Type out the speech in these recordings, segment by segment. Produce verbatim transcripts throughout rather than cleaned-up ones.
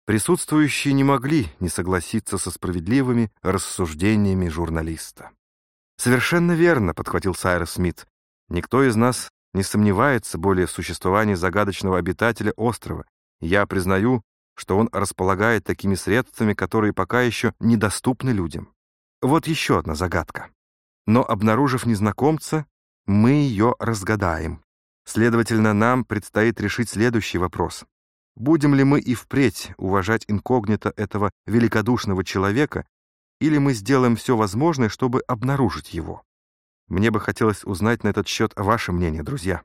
Присутствующие не могли не согласиться со справедливыми рассуждениями журналиста. «Совершенно верно», — подхватил Сайрус Смит. «Никто из нас не сомневается более в существовании загадочного обитателя острова. Я признаю, что он располагает такими средствами, которые пока еще недоступны людям. Вот еще одна загадка. Но, обнаружив незнакомца, мы ее разгадаем. Следовательно, нам предстоит решить следующий вопрос. Будем ли мы и впредь уважать инкогнито этого великодушного человека, или мы сделаем все возможное, чтобы обнаружить его? Мне бы хотелось узнать на этот счет ваше мнение, друзья».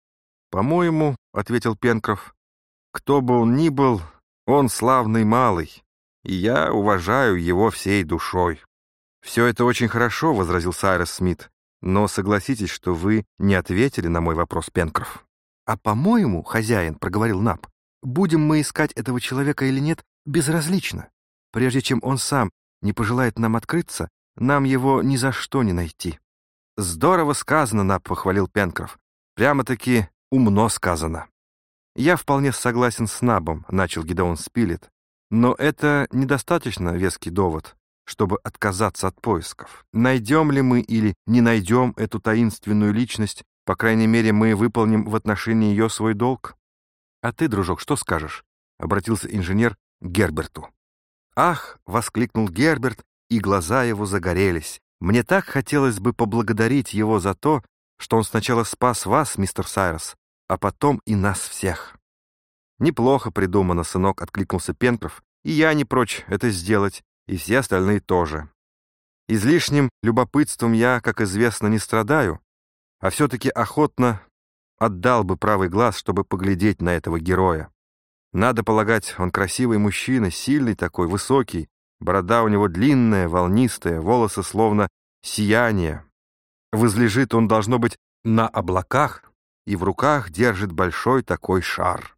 «По-моему, — ответил Пенкроф, — кто бы он ни был, он славный малый, и я уважаю его всей душой». «Все это очень хорошо, — возразил Сайрус Смит, — но согласитесь, что вы не ответили на мой вопрос, Пенкроф». «А по-моему, хозяин, — проговорил Нап, — будем мы искать этого человека или нет, безразлично. Прежде чем он сам не пожелает нам открыться, нам его ни за что не найти». «Здорово сказано, Нап, — похвалил Пенкроф. Прямо-таки умно сказано». «Я вполне согласен с Набом, — начал Гидеон Спилет, — но это недостаточно веский довод, чтобы отказаться от поисков. Найдем ли мы или не найдем эту таинственную личность, по крайней мере, мы выполним в отношении ее свой долг. А ты, дружок, что скажешь?» — обратился инженер к Герберту. «Ах!» — воскликнул Герберт, и глаза его загорелись. «Мне так хотелось бы поблагодарить его за то, что он сначала спас вас, мистер Сайрус, а потом и нас всех». «Неплохо придумано, сынок», — откликнулся Пенкроф, «и я не прочь это сделать, и все остальные тоже. Излишним любопытством я, как известно, не страдаю, а все-таки охотно отдал бы правый глаз, чтобы поглядеть на этого героя. Надо полагать, он красивый мужчина, сильный такой, высокий, борода у него длинная, волнистая, волосы словно сияние. Возлежит он, должно быть, на облаках, и в руках держит большой такой шар».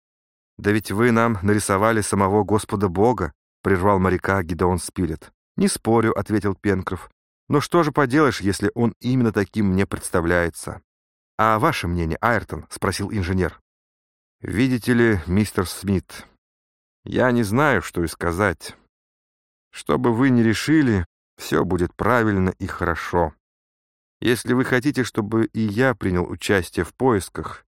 «Да ведь вы нам нарисовали самого Господа Бога», — прервал моряка Гидеон Спилет. «Не спорю», — ответил Пенкроф. «Но что же поделаешь, если он именно таким мне представляется?» «А ваше мнение, Айртон?» — спросил инженер. «Видите ли, мистер Смит, я не знаю, что и сказать. Что бы вы ни решили, все будет правильно и хорошо. Если вы хотите, чтобы и я принял участие в поисках,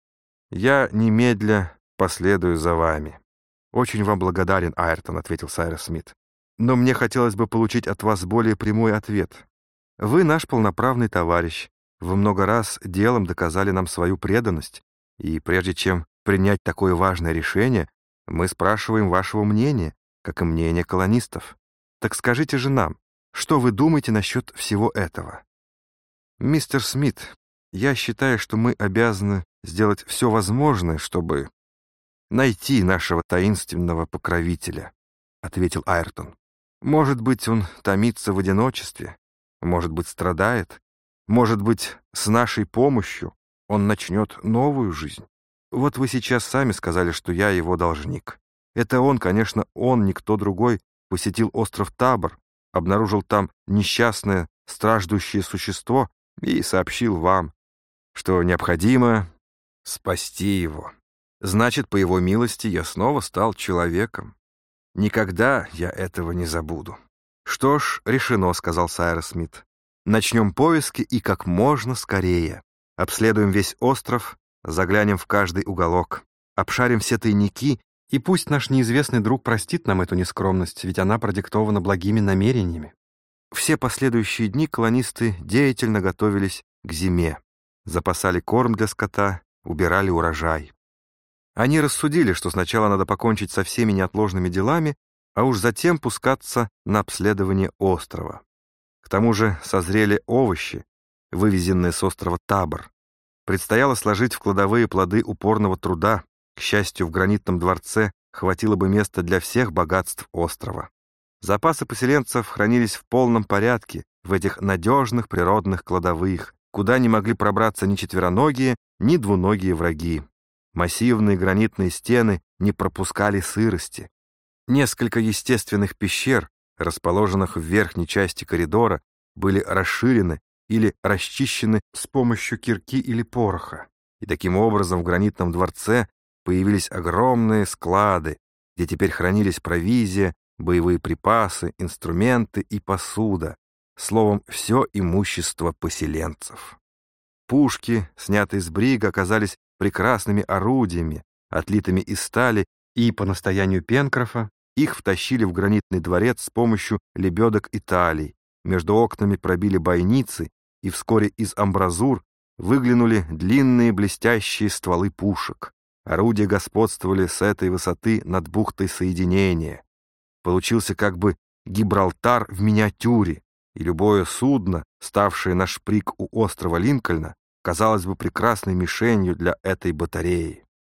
я немедля последую за вами». «Очень вам благодарен, Айртон», — ответил Сайрус Смит. «Но мне хотелось бы получить от вас более прямой ответ. Вы наш полноправный товарищ. Вы много раз делом доказали нам свою преданность, и прежде чем принять такое важное решение, мы спрашиваем вашего мнения, как и мнения колонистов. Так скажите же нам, что вы думаете насчет всего этого?» «Мистер Смит, я считаю, что мы обязаны сделать все возможное, чтобы найти нашего таинственного покровителя», — ответил Айртон. «Может быть, он томится в одиночестве, может быть, страдает, может быть, с нашей помощью он начнет новую жизнь. Вот вы сейчас сами сказали, что я его должник. Это он, конечно, он, никто другой, посетил остров Табор, обнаружил там несчастное, страждущее существо и сообщил вам, что необходимо спасти его. Значит, по его милости я снова стал человеком. Никогда я этого не забуду». «Что ж, решено», — сказал Сайрус Смит. «Начнем поиски и как можно скорее. Обследуем весь остров, заглянем в каждый уголок, обшарим все тайники, и пусть наш неизвестный друг простит нам эту нескромность, ведь она продиктована благими намерениями». Все последующие дни колонисты деятельно готовились к зиме, запасали корм для скота, убирали урожай. Они рассудили, что сначала надо покончить со всеми неотложными делами, а уж затем пускаться на обследование острова. К тому же созрели овощи, вывезенные с острова Табор. Предстояло сложить в кладовые плоды упорного труда. К счастью, в гранитном дворце хватило бы места для всех богатств острова. Запасы поселенцев хранились в полном порядке в этих надежных природных кладовых, куда не могли пробраться ни четвероногие, ни двуногие враги. Массивные гранитные стены не пропускали сырости. Несколько естественных пещер, расположенных в верхней части коридора, были расширены или расчищены с помощью кирки или пороха. И таким образом в гранитном дворце появились огромные склады, где теперь хранились провизия, боевые припасы, инструменты и посуда, словом, все имущество поселенцев. Пушки, снятые с брига, оказались прекрасными орудиями, отлитыми из стали, и по настоянию Пенкрофа их втащили в гранитный дворец с помощью лебедок и талий, между окнами пробили бойницы, и вскоре из амбразур выглянули длинные блестящие стволы пушек. Орудия господствовали с этой высоты над бухтой соединения. Получился как бы Гибралтар в миниатюре, и любое судно, ставшее на шприк у острова Линкольна, казалось бы прекрасной мишенью для этой батареи.